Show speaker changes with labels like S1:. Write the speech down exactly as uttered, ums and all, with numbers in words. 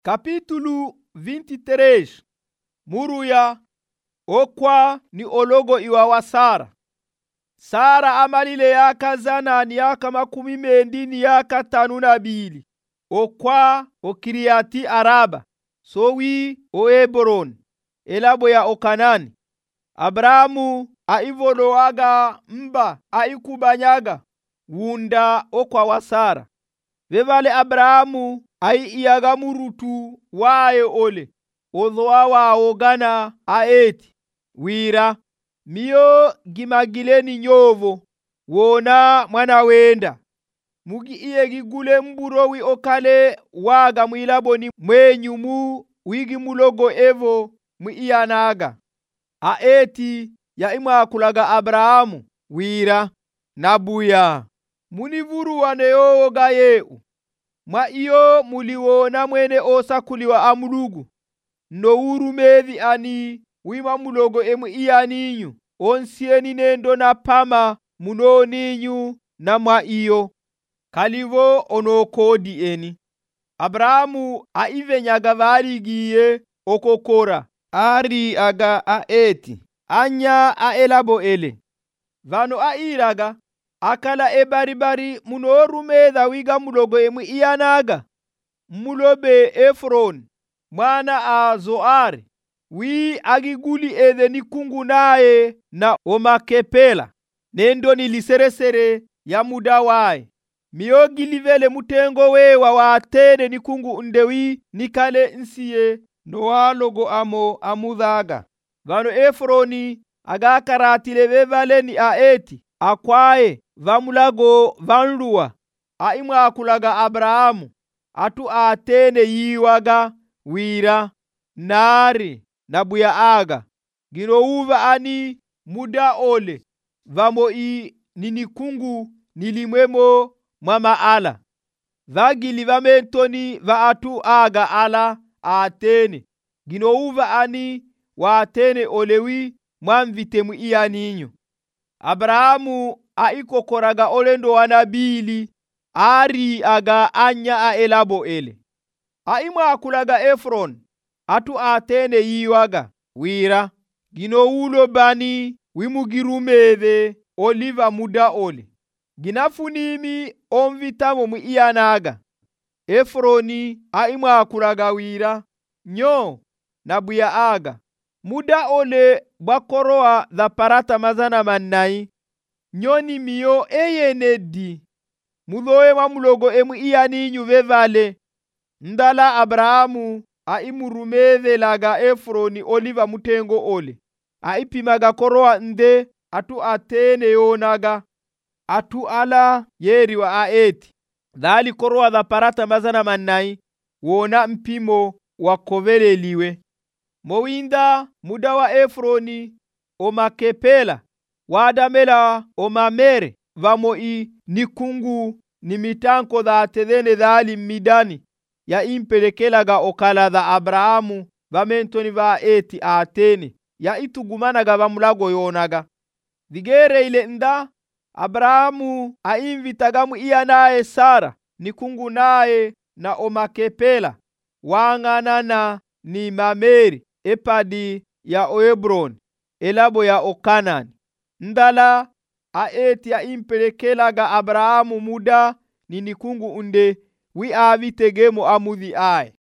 S1: Capítulo vinte e três. Muruya okwa ni ologo iwa wa Sara. Sara amalile yaka zana ni yaka makumi mendi ni yaka tanu na bili. Okwa o Kiriati Araba. Sowi o Hebron. Elabo ya Okanani. Abrahamu aivolo aga mba aikubanyaga. Wunda okwa wa Sara. Vevale Abrahamu ai iyaga murutu wae ole. Odhoa wa ogana aeti. Wira. Mio gimagileni nyovo. Wona mwana wenda. Mugi iye gigule mburowi okale waga mwilaboni mwenyumu wigi mulogo evo mwiyanaga. Aeti ya ima kulaga Abrahamu. Wira. Nabuya. Munivuru waneyo gayeu. Mwa iyo muliwona mwene osa kuliwa amulugu. No uru mevi ani wima mulogo emu iyaninyu. Onsieni nendo na pama muno ninyu na mwa iyo. Kalivo ono kodi eni. Abrahamu aive nyagavari giye okokora. Ari aga aeti. Anya aelabo ele. Vano airaga. Akala ebaribari munoru medha wiga mulogo emu iyanaga. Mulobe Efron. Mwana a Zoari. Wi agiguli edhe ni kungu nae na omakepela. Nendo ni liseresere ya muda wae. Miyogi livele mutengo wewa wa atene ni kungu undewi nikale nsiye noa logo amo amudhaga. Vano Efroni agakaratile vevale ni aeti. Akwae vamulago vanluwa. Aimwa akulaga Abrahamu. Atu atene yiwaga wira. Nari nabuya aga. Gino uva ani muda ole. Vamo i ninikungu nilimwemo mama ala. Vagili vamentoni va atu aga ala atene. Gino uva ani wa atene olewi mwamvitemu iya ninyo. Abrahamu aikokoraga olendo wanabili. Ari aga anya aelabo ele. Aimwa akulaga Efron. Atu atene yiwaga. Wira. Gino ulo bani wimugirumeve oliva muda ole. Ginafunimi omvitamo mu iyanaga. Efroni aimwa akulaga wira. Nyo nabuya aga. Muda ole bakoroa dha parata mazana manai. Nyoni miyo eyenedi. Mudhoe wa mulogo emu iyaninyu vevale. Ndala Abrahamu aimurumeve laga Efroni oliva mutengo ole. Aipimaga koroa nde atu atene yonaga. Atu ala yeri wa aeti. Dhali koroa dha parata mazana manai. Wona mpimo wakovele liwe. Mowinda muda wa Efroni omakepela. Wadamela omamere. Vamo i nikungu ni mitanko dha atedhene dhali midani. Ya impelekelaga okala dha Abrahamu. Vamentoni va eti atene. Ya itugumanaga vamulago yonaga. Vigere ile nda. Abrahamu ainvitagamu iya nae Sara. Nikungu nae na omakepela. Wanganana ni mameri. Epadi ya Hebron. Elabo ya Okanani. Ndala aeti ya impelekelaga Abrahamu muda ni nikungu unde wi avitegemo amudhi ae.